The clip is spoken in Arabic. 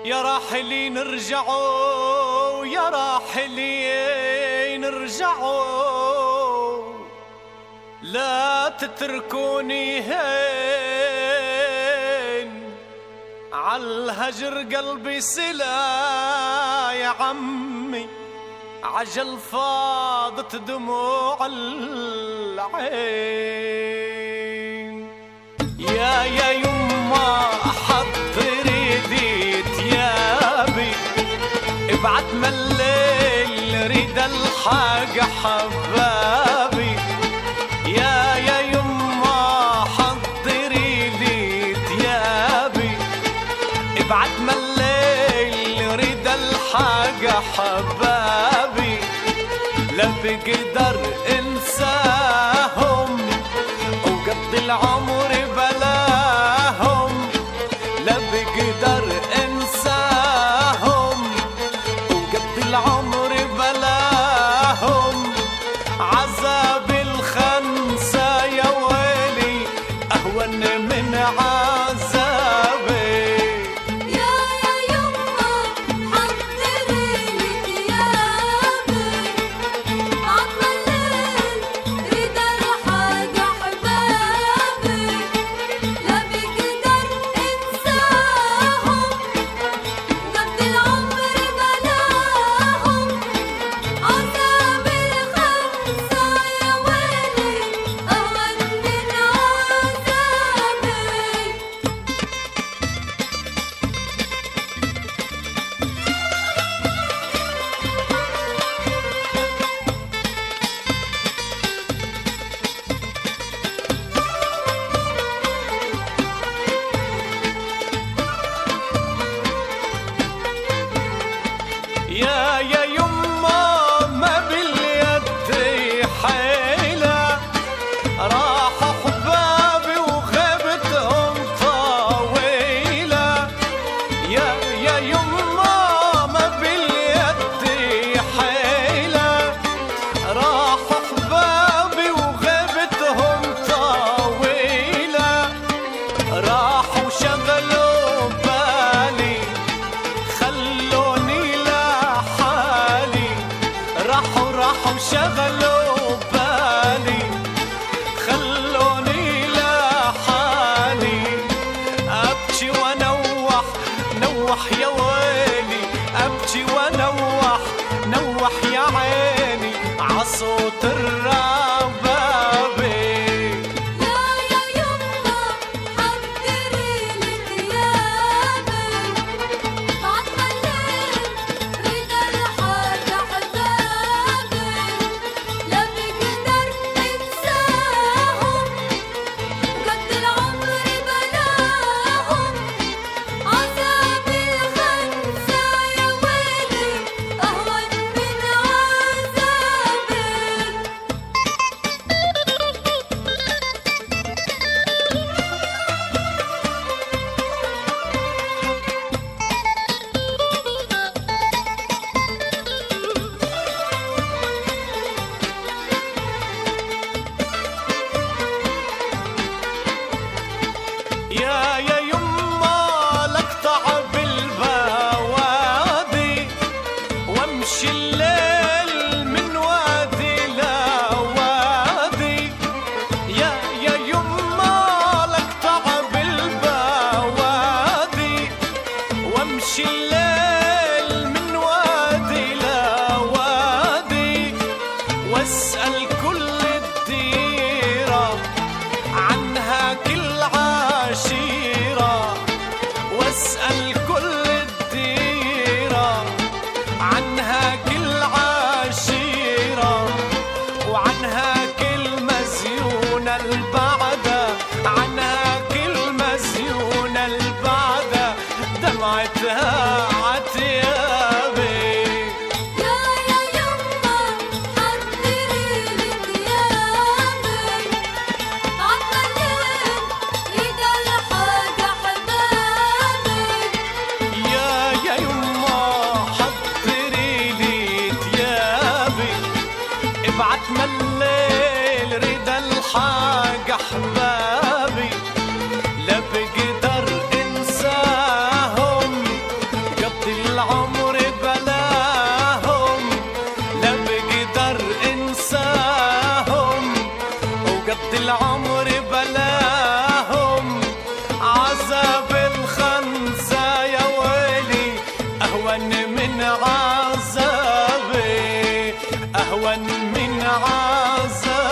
يا راحلين ارجعوا، يا راحلين ارجعوا، لا تتركوني هين عالهجر قلبي سلا يا عمي، عجل فاضت دموع العين. يا يما حضري دي تيابي، ابعت من الليل ريد الحاجة حبابي. يا يما حضري لي تيابي، ابعت من الليل ريد الحاجة حبابي. لا بقدر انساهم وقضي العمر بلاهم، لا بقدر انساهم وقضي العمر بلاهم. عذاب الخنسة يا ويلي اهون من عذابي. يا يما ما باليد حيلة، راح أحبابي وغيبتهم طويلة. يا يما ما باليد حيلة، راح أحبابي وغيبتهم طويلة. راحوا شغلوا بالي خلوني راحوا شغلوا بالي خلوني لحالي. أبكي ونوح نوح يا ويلي، أبكي ونوح نوح يا عيني عصوت الربابي. يا يما لقطع بالبوادي وامشي الليل من وادي لوادي. يا يما لقطع بالبوادي وامشي الليل من وادي لوادي. واسأل كل الديرة عنها كل عشيرة، واسأل كل الديرة عنها كل عشيرة، وعنها كل مزيونة البعدة، عنها كل مزيونة البعدة دمعتها عتيابي. ابعت من الليل ريد الحاجة حبابي، لا بقدر انساهم أهون من عذابي، أهون من عذابي.